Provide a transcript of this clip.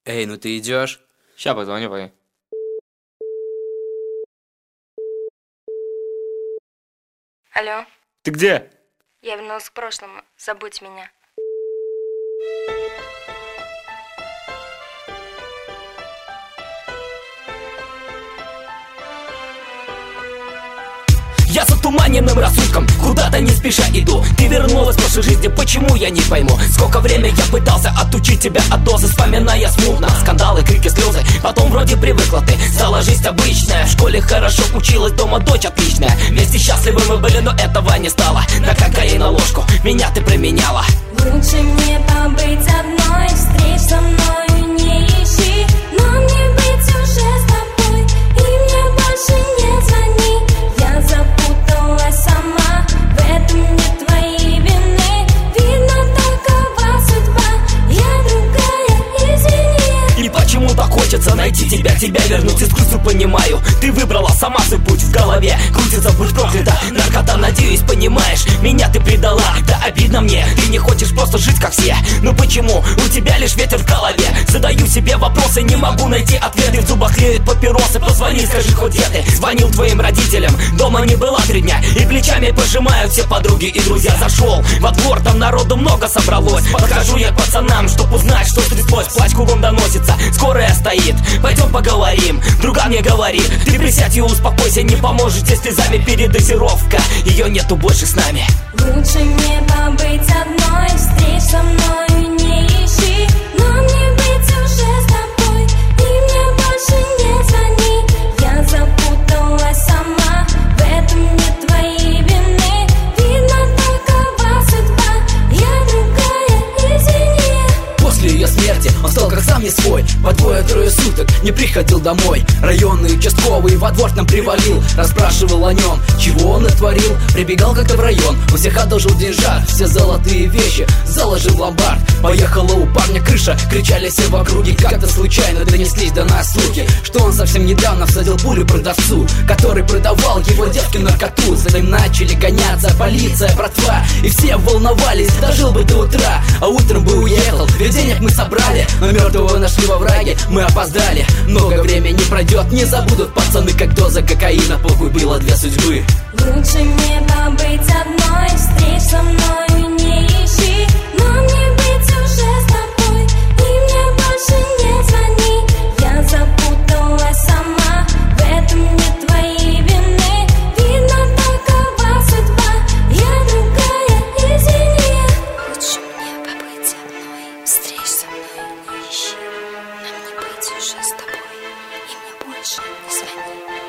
Эй, ну ты идешь? Ща позвоню, пой. Алло, Ты где? я вернулась к прошлому. Забудь меня. Я с отуманенным рассудком куда-то не спеша иду. Ты вернулась в прошлой жизни, почему я не пойму? Сколько времени я пытался отучить тебя от дозы, вспоминая смутно скандалы, крики, слезы. Потом вроде привыкла ты, стала жизнь обычная. В школе хорошо училась, дома дочь отличная. Вместе счастливы мы были, но этого не стало. На кокаин ложку меня ты применяла. Лучше мне побыть одной, встреч со мною не ищи. Но мне быть уже с тобой, и мне больше не звони. Я запуталась сама, в этом нет твоей вины. Видно, такова судьба, я другая, извини. И почему так хочется найти тебя вернуть искусству, понимаю. Ты выбрала сама свой путь, в голове крутится, будь проклята. Наркота, надеюсь, понимаешь, меня ты предала. Да обидно мне, ты не хочешь просто жить как все. Но почему у тебя лишь ветер в голове? Задаю себе вопросы, не могу найти ответы. В зубах тлеют папиросы, позвони, скажи хоть где ты. Звонил твоим родителям, дома не была 3 дня. И плечами пожимают все подруги и друзья. Зашел во двор, там народу много собралось. Подхожу я к пацанам, чтоб узнать, что стряслось. Плач кругом доносится, скорая стоит. Пойдем поговорим, друга мне говорит: ты присядь и успокойся, не поможет, если слезами передозировка. Ее нету больше с нами. Лучше мне побыть одной, встреч со мною не ищи. Но мне быть уже с тобой, и мне больше не звони. Я запуталась сама, в этом нет твоей вины. Видно, такова судьба, я другая, извини. После ее смерти он стал как сам не свой. По 2-3 суток не приходил домой. Районный участковый во двор к нам привалил, расспрашивал о нем, чего он натворил. Прибегал как-то в район, у всех одолжил деньжат. Все золотые вещи заложил в ломбард. Поехала у парня крыша, кричали все в округе. Как-то случайно донеслись до нас слухи, что он совсем недавно всадил пулю продавцу, который продавал его девке наркоту. За ним начали гоняться полиция, братва, и все волновались, дожил бы до утра. А утром бы уехал, ведь денег мы собрали, но мертвого нашли во враге, мы опоздали. Много времени пройдет, не забудут пацаны, как доза кокаина погубила 2 судьбы. Лучше мне побыть одной, встреч со мною не ищи. Но мне быть уже с тобой, и мне больше не звони. Я запуталась сама, в этом нет твоей вины. Видно, такова судьба, я другая, извини. Лучше мне побыть одной. Встреч со мной не ищи. Нам не быть уже с тобой, и мне больше не звони.